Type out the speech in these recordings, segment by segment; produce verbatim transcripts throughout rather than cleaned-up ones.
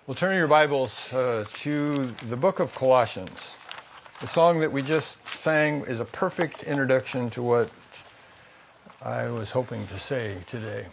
Well, turn your Bibles uh, to the book of Colossians. The song that we just sang is a perfect introduction to what I was hoping to say today.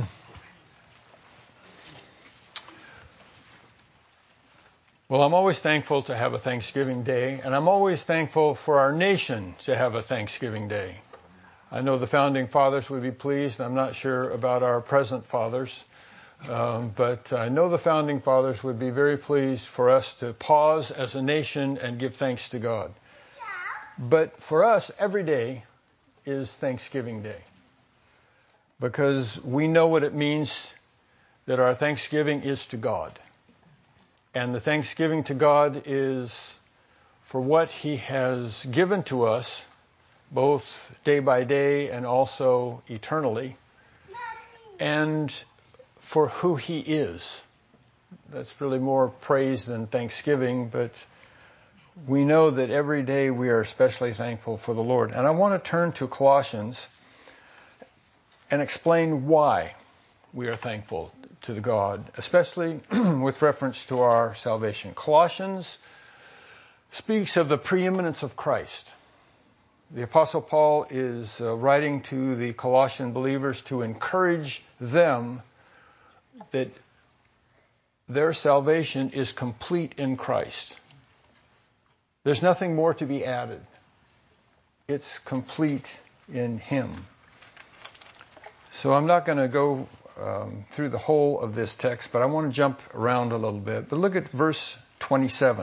Well, I'm always thankful to have a Thanksgiving Day, and I'm always thankful for our nation to have a Thanksgiving Day. I know the founding fathers would be pleased. I'm not sure about our present fathers. Um, but I know the founding fathers would be very pleased for us to pause as a nation and give thanks to God. But for us, every day is Thanksgiving Day, because we know what it means that our thanksgiving is to God. And the thanksgiving to God is for what He has given to us, both day by day and also eternally, and for who He is. That's really more praise than thanksgiving, but we know that every day we are especially thankful for the Lord. And I want to turn to Colossians and explain why we are thankful to the God, especially with reference to our salvation. Colossians speaks of the preeminence of Christ. The Apostle Paul is uh, writing to the Colossian believers to encourage them that their salvation is complete in Christ. There's nothing more to be added. It's complete in Him. So I'm not going to go um, through the whole of this text, but I want to jump around a little bit. But look at verse twenty-seven.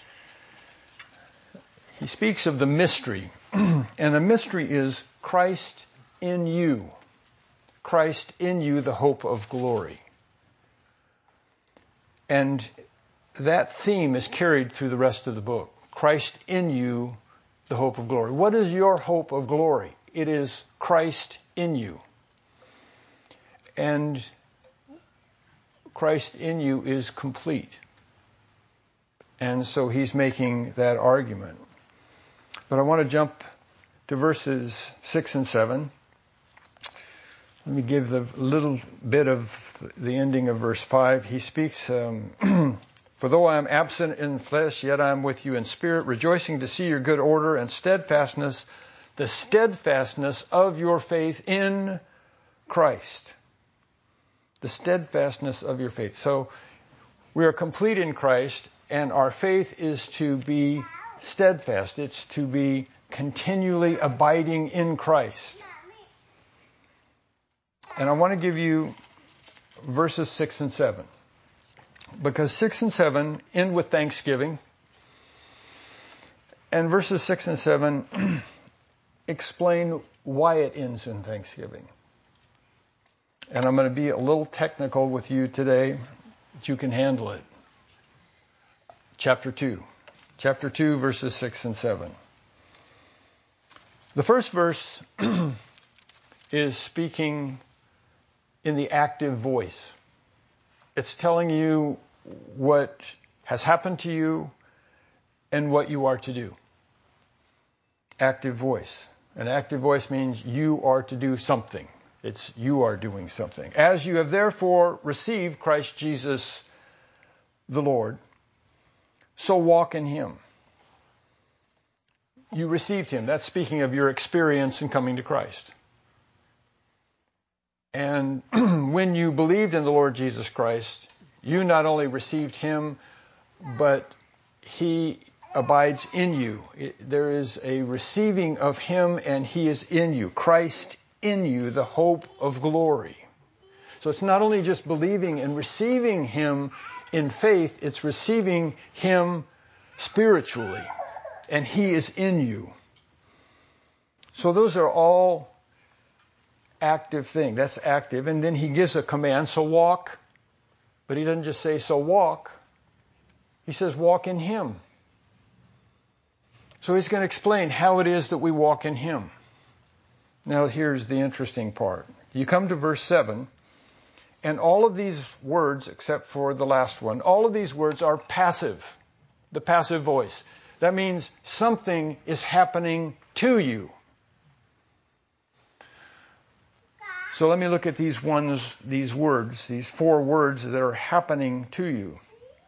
He speaks of the mystery, and the mystery is Christ in you. Christ in you, the hope of glory. And that theme is carried through the rest of the book. Christ in you, the hope of glory. What is your hope of glory? It is Christ in you. And Christ in you is complete. And so he's making that argument. But I want to jump to verses six and seven. Let me give the little bit of the ending of verse five. He speaks, um, For though I am absent in flesh, yet I am with you in spirit, rejoicing to see your good order and steadfastness, the steadfastness of your faith in Christ. The steadfastness of your faith. So we are complete in Christ, and our faith is to be steadfast. It's to be continually abiding in Christ. And I want to give you verses six and seven. Because six and seven end with thanksgiving. And verses six and seven explain why it ends in thanksgiving. And I'm going to be a little technical with you today, but you can handle it. Chapter two. Chapter two, verses six and seven. The first verse is speaking in the active voice. It's telling you what has happened to you and what you are to do. Active voice. An active voice means you are to do something. It's you are doing something. As you have therefore received Christ Jesus the Lord, so walk in Him. You received Him. That's speaking of your experience in coming to Christ. And when you believed in the Lord Jesus Christ, you not only received Him, but He abides in you. It, there is a receiving of Him, and He is in you. Christ in you, the hope of glory. So it's not only just believing and receiving Him in faith, it's receiving Him spiritually, and He is in you. So those are all active thing. That's active. And then he gives a command, so walk. But he doesn't just say, so walk. He says, walk in Him. So he's going to explain how it is that we walk in Him. Now here's the interesting part. You come to verse seven, and all of these words, except for the last one, all of these words are passive. The passive voice. That means something is happening to you. So let me look at these ones, these words, these four words that are happening to you.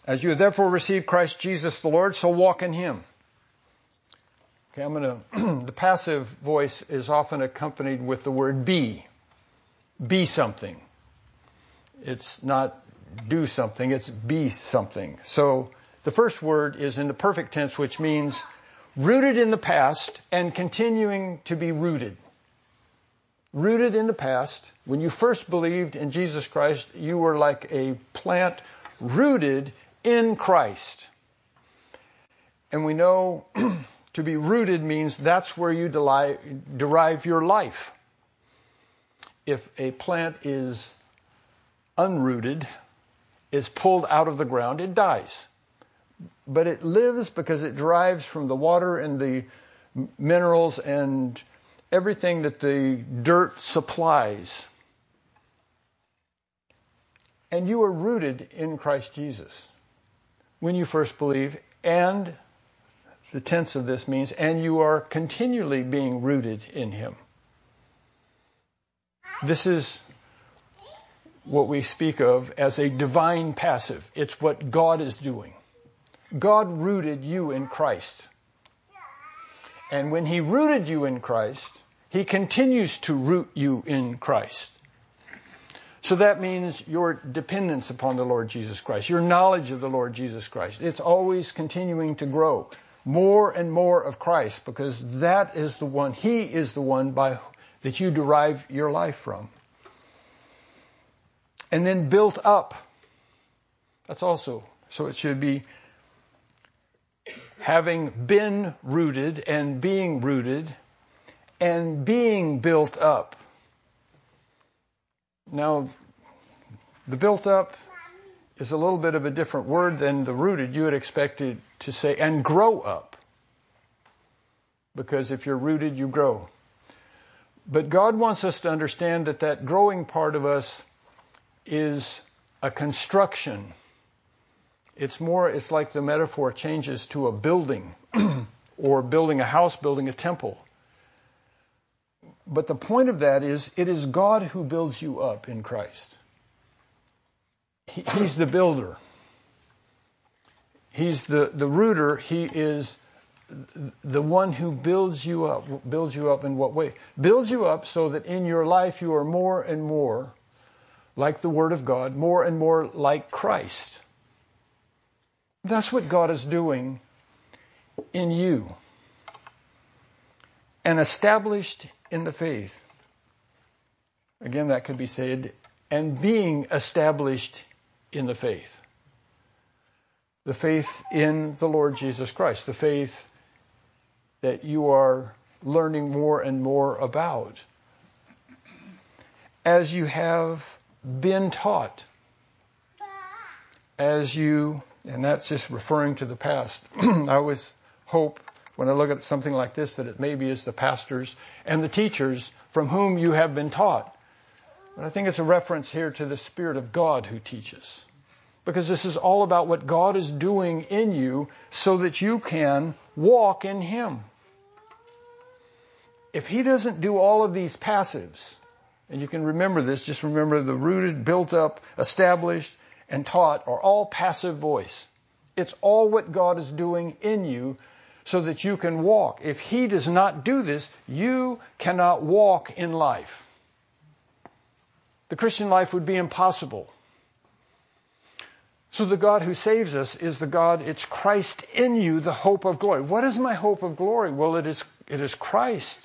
As you have therefore received Christ Jesus the Lord, so walk in him. Okay, I'm going to, the passive voice is often accompanied with the word be. Be something. It's not do something, it's be something. So the first word is in the perfect tense, which means rooted in the past and continuing to be rooted. Rooted in the past. When you first believed in Jesus Christ, you were like a plant rooted in Christ. And we know to be rooted means that's where you derive your life. If a plant is unrooted, is pulled out of the ground, it dies. But it lives because it derives from the water and the minerals and everything that the dirt supplies. And you are rooted in Christ Jesus when you first believe, and the tense of this means, and you are continually being rooted in him. This is what we speak of as a divine passive. It's what God is doing. God rooted you in Christ. And when he rooted you in Christ, he continues to root you in Christ. So that means your dependence upon the Lord Jesus Christ, your knowledge of the Lord Jesus Christ. It's always continuing to grow. More and more of Christ, because that is the one, he is the one by that you derive your life from. And then built up. That's also, so it should be having been rooted and being rooted and being built up. Now, the built up is a little bit of a different word than the rooted. You would expect it to say, and grow up. Because if you're rooted, you grow. But God wants us to understand that that growing part of us is a construction. It's more, it's like the metaphor changes to a building or building a house, building a temple. But the point of that is, it is God who builds you up in Christ. He, he's the builder. He's the, the rooter. He is the one who builds you up. Builds you up in what way? Builds you up so that in your life you are more and more like the Word of God, more and more like Christ. That's what God is doing in you. And established in the faith. Again, that could be said, and being established in the faith. The faith in the Lord Jesus Christ. The faith that you are learning more and more about. As you have been taught. As you, and that's just referring to the past. I always hope when I look at something like this that it maybe is the pastors and the teachers from whom you have been taught. But I think it's a reference here to the Spirit of God who teaches. Because this is all about what God is doing in you so that you can walk in him. If he doesn't do all of these passives, and you can remember this, just remember the rooted, built up, established, and taught are all passive voice. It's all what God is doing in you so that you can walk. If he does not do this, you cannot walk in life. The Christian life would be impossible. So the God who saves us is the God, it's Christ in you, the hope of glory. What is my hope of glory? Well, it is, it is Christ.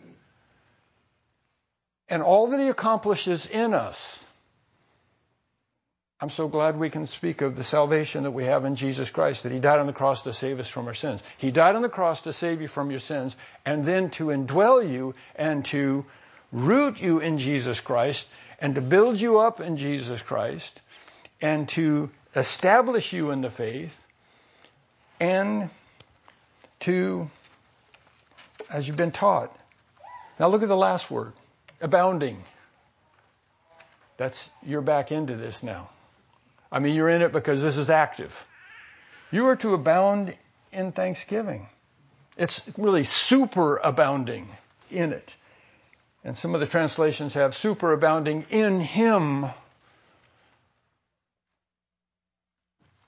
And all that he accomplishes in us. I'm so glad we can speak of the salvation that we have in Jesus Christ, that he died on the cross to save us from our sins. He died on the cross to save you from your sins, and then to indwell you and to root you in Jesus Christ, and to build you up in Jesus Christ, and to establish you in the faith, and to, as you've been taught. Now look at the last word. Abounding. That's, you're back into this now. I mean, you're in it because this is active. You are to abound in thanksgiving. It's really super abounding in it. And some of the translations have super abounding in him.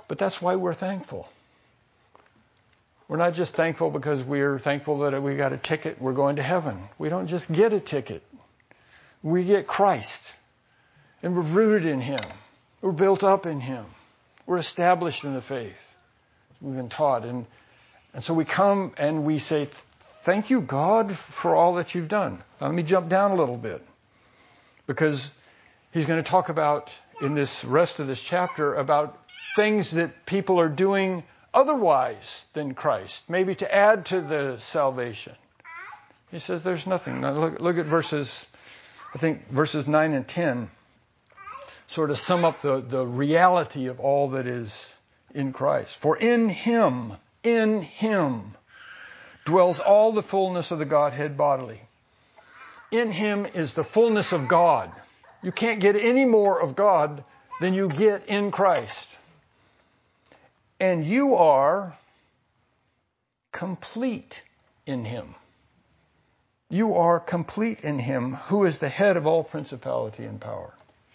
But that's why we're thankful. We're not just thankful because we're thankful that we got a ticket, we're going to heaven. We don't just get a ticket. We get Christ. And we're rooted in Him. We're built up in Him. We're established in the faith. We've been taught. And, and so we come and we say, thank you, God, for all that you've done. Now, let me jump down a little bit. Because he's going to talk about, in this rest of this chapter, about things that people are doing otherwise than Christ, maybe to add to the salvation. He says there's nothing. Now look, look at verses, I think verses nine and ten sort of sum up the, the reality of all that is in Christ. For in Him, in Him dwells all the fullness of the Godhead bodily. In Him is the fullness of God. You can't get any more of God than you get in Christ. And you are complete in Him. You are complete in Him, who is the head of all principality and power.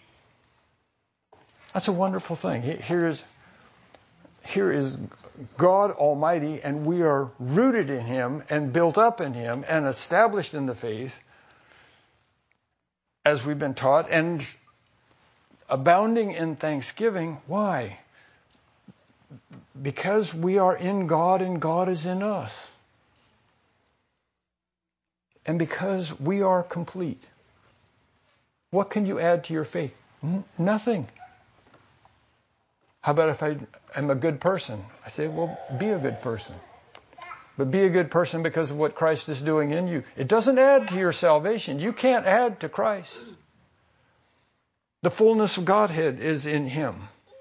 That's a wonderful thing. Here is, here is God Almighty, and we are rooted in Him and built up in Him and established in the faith, as we've been taught, and abounding in thanksgiving. Why? Because we are in God and God is in us. And because we are complete. What can you add to your faith? N- nothing. How about if I am a good person? I say, well, be a good person. But be a good person because of what Christ is doing in you. It doesn't add to your salvation. You can't add to Christ. The fullness of Godhead is in Him.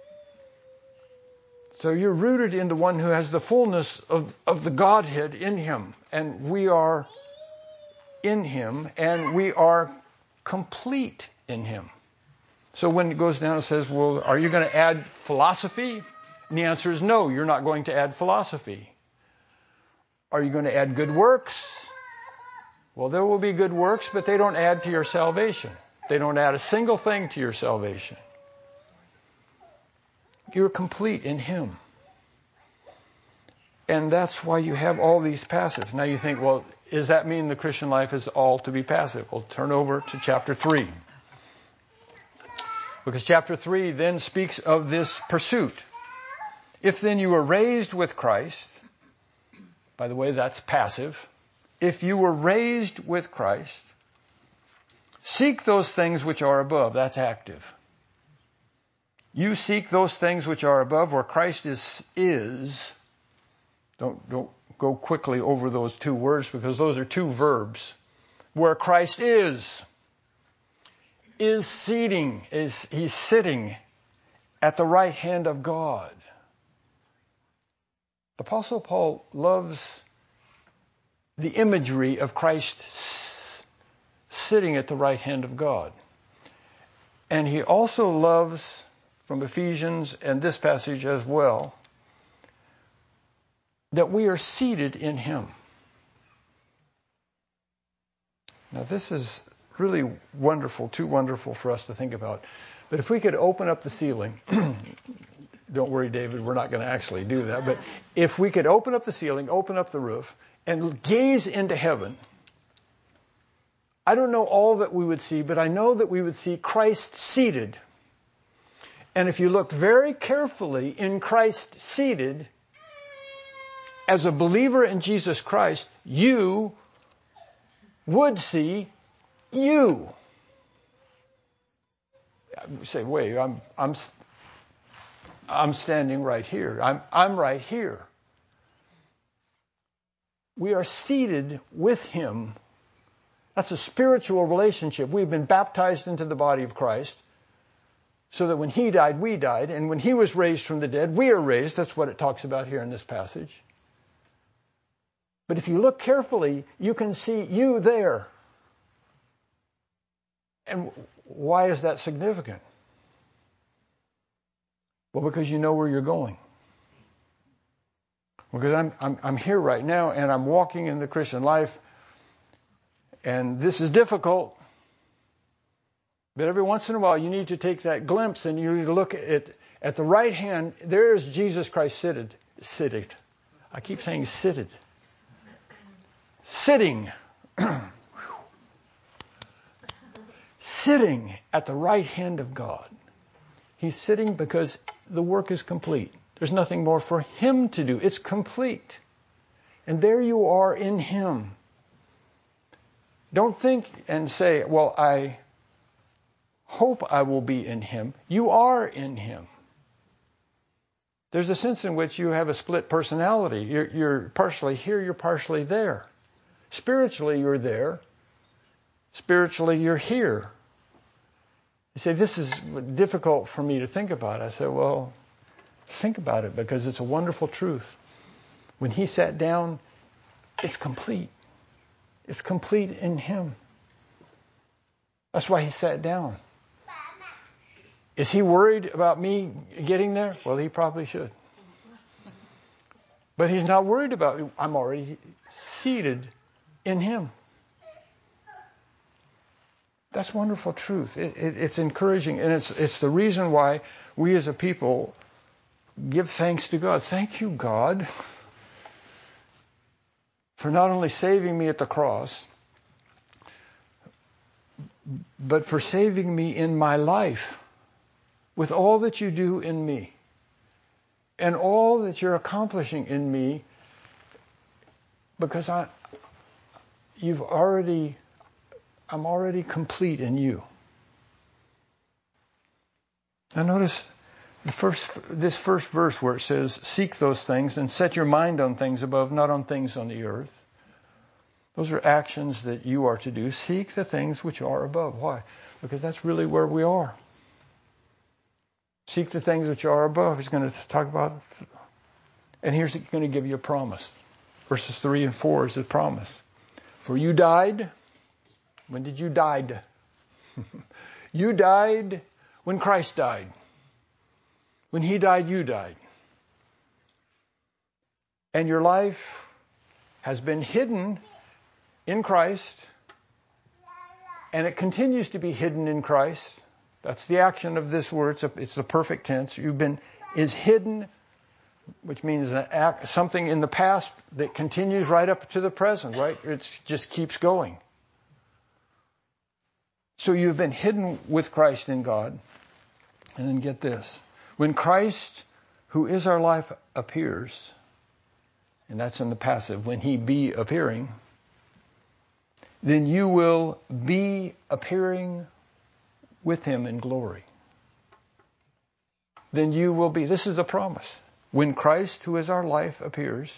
So you're rooted in the one who has the fullness of, of the Godhead in Him. And we are in Him, and we are complete in Him. So when it goes down, it says, well, are you going to add philosophy? And the answer is no, you're not going to add philosophy. Are you going to add good works? Well, there will be good works, but they don't add to your salvation. They don't add a single thing to your salvation. You're complete in Him. And that's why you have all these passives. Now you think, well, does that mean the Christian life is all to be passive? Well, turn over to chapter three. Because chapter three then speaks of this pursuit. If then you were raised with Christ, by the way, that's passive. If you were raised with Christ, seek those things which are above. That's active. You seek those things which are above, where Christ is. is. Don't, don't go quickly over those two words, because those are two verbs. Where Christ is. Is seating. Is He's sitting at the right hand of God. The Apostle Paul loves the imagery of Christ s- sitting at the right hand of God. And he also loves, from Ephesians and this passage as well, that we are seated in Him. Now this is really wonderful, too wonderful for us to think about. But if we could open up the ceiling, don't worry, David, we're not going to actually do that, but if we could open up the ceiling, open up the roof, and gaze into heaven, I don't know all that we would see, but I know that we would see Christ seated. And if you looked very carefully in Christ seated, as a believer in Jesus Christ, you would see you. You say, wait, I'm I'm I'm standing right here. I'm I'm right here. We are seated with Him. That's a spiritual relationship. We've been baptized into the body of Christ, so that when He died, we died, and when He was raised from the dead, we are raised. That's what it talks about here in this passage. But if you look carefully, you can see you there. And why is that significant? Well, because you know where you're going. Because I'm, I'm, I'm here right now, and I'm walking in the Christian life, and this is difficult. But every once in a while, you need to take that glimpse and you need to look at at the right hand. There is Jesus Christ seated. Seated. I keep saying seated. Sitting. Sitting at the right hand of God. He's sitting because the work is complete. There's nothing more for him to do. It's complete. And there you are in him. Don't think and say, well, I hope I will be in him. You are in him. There's a sense in which you have a split personality. You're, you're partially here, you're partially there. Spiritually, you're there. Spiritually, you're here. You say, this is difficult for me to think about. I say, well, think about it because it's a wonderful truth. When he sat down, it's complete. It's complete in him. That's why he sat down. Is he worried about me getting there? Well, he probably should. But he's not worried about me. I'm already seated in him. That's wonderful truth. It, it, it's encouraging, and it's it's the reason why we as a people give thanks to God. Thank you, God, for not only saving me at the cross, but for saving me in my life with all that you do in me and all that you're accomplishing in me, because I, you've already, I'm already complete in you. Now notice the first, this first verse where it says, seek those things and set your mind on things above, not on things on the earth. Those are actions that you are to do. Seek the things which are above. Why? Because that's really where we are. Seek the things which are above. He's going to talk about, and here's going to give you a promise. Verses three and four is the promise. For you died. When did you die? You died when Christ died. When he died, you died. And your life has been hidden in Christ, and it continues to be hidden in Christ. That's the action of this word. It's, a, it's the perfect tense. You've been, is hidden, which means an act, something in the past that continues right up to the present, right? It just keeps going. So you've been hidden with Christ in God. And then get this. When Christ, who is our life, appears, and that's in the passive, when he be appearing, then you will be appearing with him in glory. Then you will be, this is the promise. When Christ, who is our life, appears,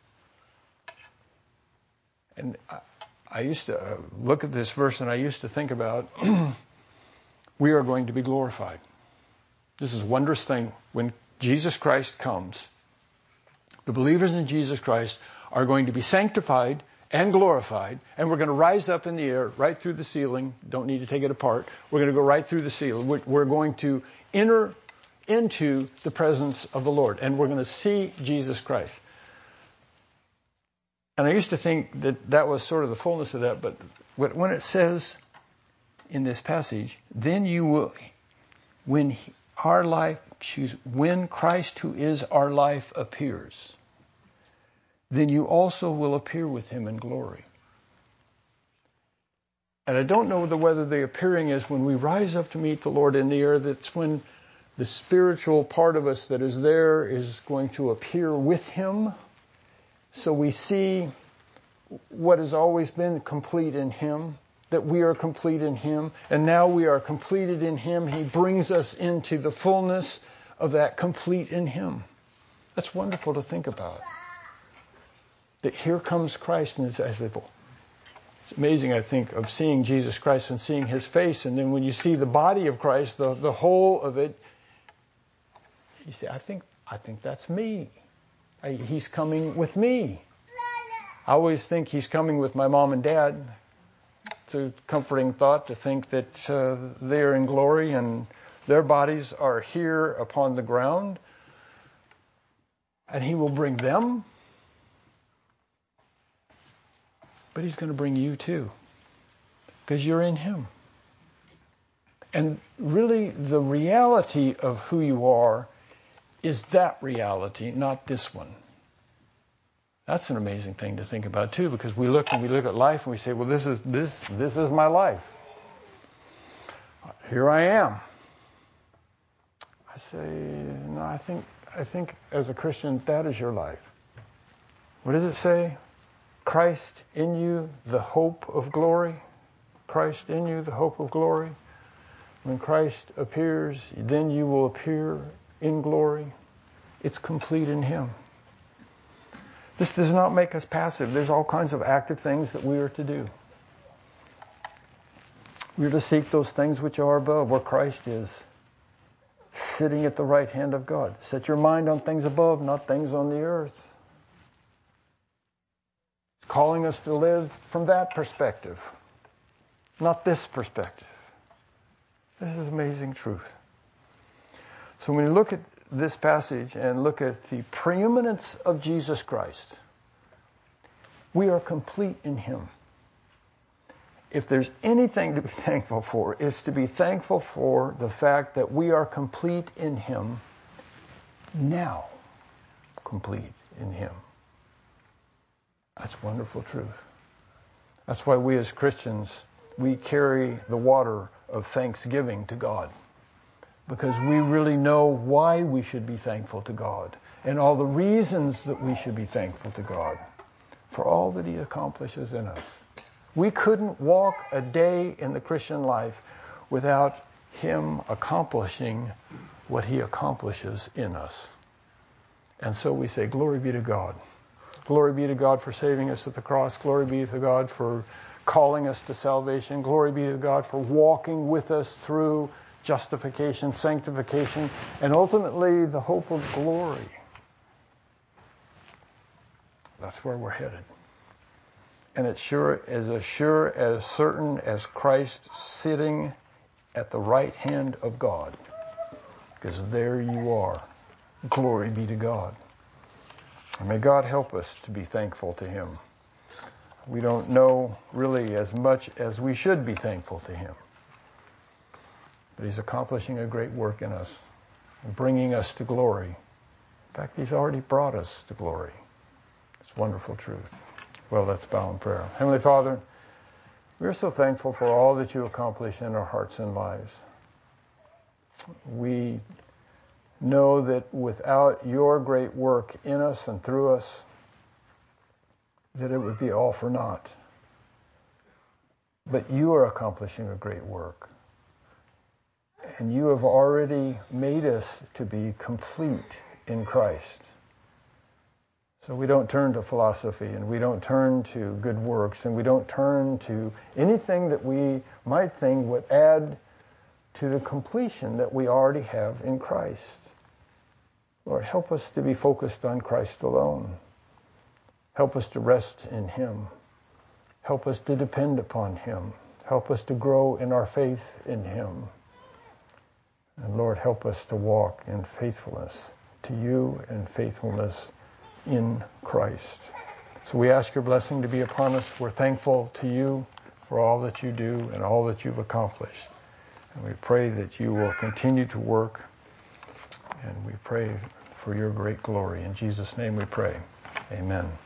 and I, I used to uh, look at this verse and I used to think about, we are going to be glorified. This is a wondrous thing. When Jesus Christ comes, the believers in Jesus Christ are going to be sanctified and glorified, and we're going to rise up in the air right through the ceiling. Don't need to take it apart. We're going to go right through the ceiling. We're going to enter into the presence of the Lord, and we're going to see Jesus Christ. And I used to think that that was sort of the fullness of that, but when it says in this passage, then you will, when our life, excuse, when Christ, who is our life, appears, then you also will appear with him in glory. And I don't know whether the appearing is when we rise up to meet the Lord in the air. That's when the spiritual part of us that is there is going to appear with him. So we see what has always been complete in him, that we are complete in him. And now we are completed in him. He brings us into the fullness of that complete in him. That's wonderful to think about. That here comes Christ, and it's as if it's amazing, I think, of seeing Jesus Christ and seeing his face, and then when you see the body of Christ, the, the whole of it, you say, I think I think that's me. I, he's coming with me. I always think he's coming with my mom and dad. It's a comforting thought to think that uh, they are in glory and their bodies are here upon the ground, and he will bring them. But he's going to bring you too, because you're in him. And really, the reality of who you are is that reality, not this one. That's an amazing thing to think about too, because we look and we look at life and we say, well, this is this this is my life. Here I am. I say, no, I think I think as a Christian, that is your life. What does it say? Christ in you, the hope of glory. Christ in you, the hope of glory. When Christ appears, then you will appear in glory. It's complete in Him. This does not make us passive. There's all kinds of active things that we are to do. We are to seek those things which are above, where Christ is, sitting at the right hand of God. Set your mind on things above, not things on the earth. It's calling us to live from that perspective, not this perspective. This is amazing truth. So when you look at this passage and look at the preeminence of Jesus Christ, we are complete in Him. If there's anything to be thankful for, it's to be thankful for the fact that we are complete in Him now. Complete in Him. That's wonderful truth. That's why we as Christians, we carry the water of thanksgiving to God, because we really know why we should be thankful to God and all the reasons that we should be thankful to God for all that He accomplishes in us. We couldn't walk a day in the Christian life without Him accomplishing what He accomplishes in us. And so we say, glory be to God. Glory be to God for saving us at the cross. Glory be to God for calling us to salvation. Glory be to God for walking with us through justification, sanctification, and ultimately the hope of glory. That's where we're headed. And it's sure as as sure as certain as Christ sitting at the right hand of God. Because there you are. Glory be to God. And may God help us to be thankful to Him. We don't know really as much as we should be thankful to Him. But He's accomplishing a great work in us, and bringing us to glory. In fact, He's already brought us to glory. It's wonderful truth. Well, let's bow in prayer. Heavenly Father, we are so thankful for all that You accomplish in our hearts and lives. We know that without Your great work in us and through us, that it would be all for naught. But You are accomplishing a great work. And You have already made us to be complete in Christ. So we don't turn to philosophy, and we don't turn to good works, and we don't turn to anything that we might think would add to the completion that we already have in Christ. Lord, help us to be focused on Christ alone. Help us to rest in Him. Help us to depend upon Him. Help us to grow in our faith in Him. And Lord, help us to walk in faithfulness to You and faithfulness in Christ. So we ask Your blessing to be upon us. We're thankful to You for all that You do and all that You've accomplished. And we pray that You will continue to work. And we pray for Your great glory. In Jesus' name we pray. Amen.